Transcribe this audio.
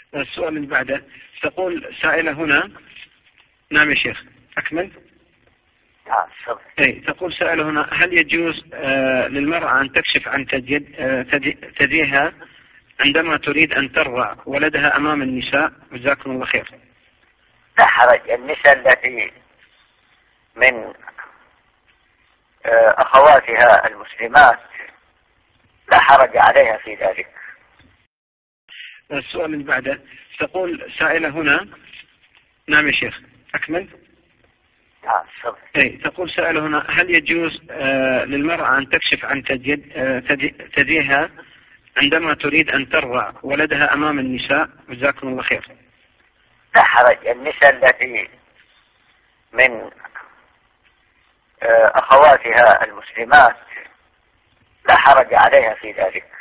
السؤال اللي بعده تقول سائلة هنا. نعم يا شيخ أكمل. تقول سائلة هنا: هل يجوز للمرأة أن تكشف عن ثديها عندما تريد أن ترضع ولدها أمام النساء؟ جزاكم الله خير. لا حرج. النساء التي من أخواتها المسلمات لا حرج عليها في ذلك. السؤال اللي بعده تقول سائلة هنا. نعم يا شيخ أكمل. تقول سائلة هنا: هل يجوز للمرأة أن تكشف عن ثديها عندما تريد أن ترضع ولدها أمام النساء؟ جزاكم الله خير. لا حرج. النساء التي من أخواتها المسلمات لا حرج عليها في ذلك.